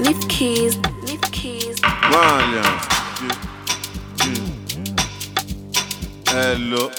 Leaf keys. Malian. Hello.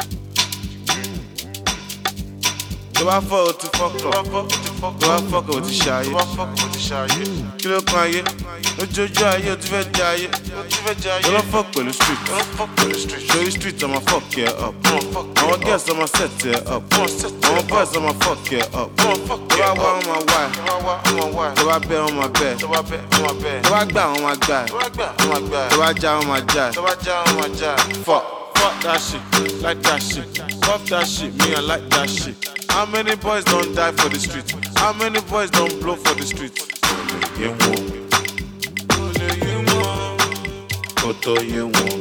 Tó bá fọ́ o ti fọ́kọ̀, tó bá fọ́kọ̀ o ti ṣayé. Kí ló kan ayé? Lójoojú ayé o ti fẹ́ jẹ ayé. Tó lọ fọ́ pẹ̀lú street. Ṣorí street ọmọ fuck ẹ up. Àwọn girls ọmọ set ẹ up. Àwọn boys ọmọ fuck ẹ up. Tó bá wá ọmọ wá ẹ. Tó bá bẹ́ ọmọ bẹ́ ẹ. Tó bá gbà ọmọ gbà ẹ. Tó bá já ọmọ já ẹ. Fuck that shit, like that shit. Fuck that shit, me I like that shit. How many boys don't die for the street? How many boys don't blow for the street? Koto ye won.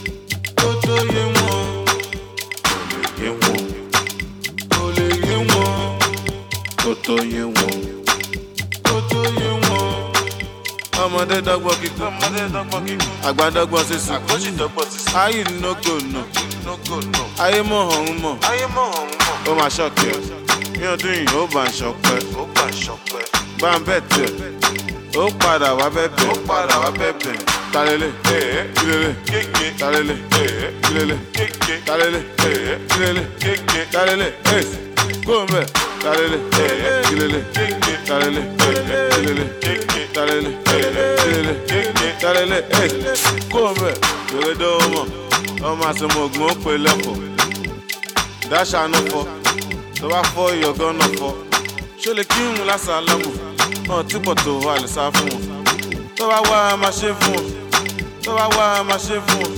Ọmọdé dọ́gbọ́n kíkún, àgbà dọ́gbọ́n sísun. Ayé no go no. Ayé mọ̀ ọ̀hún mọ̀. Ó máa ṣọ́ọ̀kì ẹ̀. Ní ọdún yìí ó bá ń ṣọpẹ́. Bá ń bẹ̀ tẹ̀. Ó padà wá bẹ̀bẹ̀. Talele, kilele, talele, kilele, talele, kilele, talele, kó ń bẹ̀. Talele, kilele, talele, kilele, talele, kilele, kó ń bẹ̀. Yòrè dó mọ̀, ọmọ àsomọ̀gbọ̀n ó pè lẹ́kọ̀ọ́. Dáṣà ló fọ́, tó bá fọ́ ìyọ̀gán náà fọ́. Ṣó lè kí ń lásán lábò, náà tí pọ̀ tó wà lè sá fún wọn. Tó bá wá a máa ṣe fún wọn. Tó bá wá a máa ṣe fún wọn.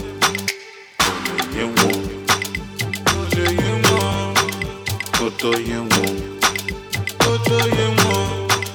Kò lè yé wọn. Kò tó yé wọn. Kò tó yé wọn.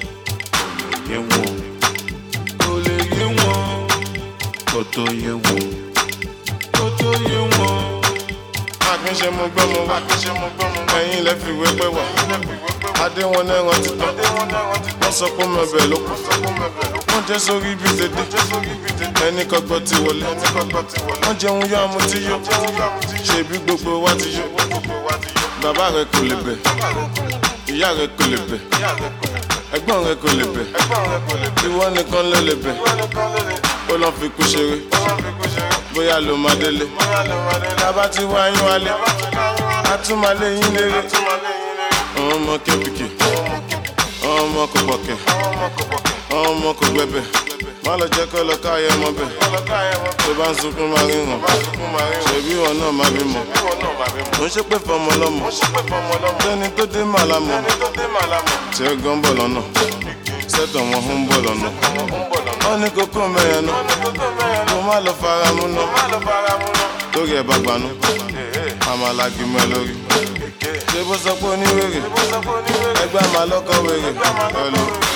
Kò lè yé wọn. Kò tó yé wọn. Kò tó yé wọn. Àkínṣe mo gbọ́ mo wá. Ẹ̀yin lẹ fi wé pé wà. Adé wọn náà rántí tán. Wọ́n sọ pé mo bẹ̀ ló kù. Wọ́n jẹ́ sórí bí dédé. Ẹni kọ́gbọ́ ti wọlé. Wọ́n jẹun yọ àmú tí yó. Ṣèbí gbogbo wa ti yó. Bàbá rẹ kò lè bẹ̀. Ìyá rẹ kò lè bẹ̀. Ẹ̀gbọ́n rẹ kò lè bẹ̀. Ìwọ nìkan ló lè bẹ̀. Ó lọ fi kú ṣeré. Bóyá ló máa délé. Bàbá ti wá yín wálé. A tún máa lé yín léré. Ọmọ kébìkì. Ọmọ kò pọ̀kẹ́. Ọmọ kò gbẹ̀bẹ̀. Má lọ jẹ́ kọ́ lọ káyẹ̀ mọ́ bẹ̀. Tó bá ń sunkún máa rí wọn. Ṣèbí wọn náà máa bí mọ̀. Mo ń ṣépè fọmọ lọ́mọ. Tẹ́ni tó dé màlámọ̀. Tí ẹ gan bọ̀ lọ́nà. Sẹ́tọ̀ wọn ń bọ̀ lọ́nà. Wọ́n ní kókó mẹ́yẹn náà. Mo má lọ fara mú náà. Lórí ẹ̀ bá gbanú. Àmàlà kì mọ́ ẹ lórí. Ṣé bó sọ pé oníwèrè? Ẹgbẹ́ àmàlọ́kọ̀ wèrè.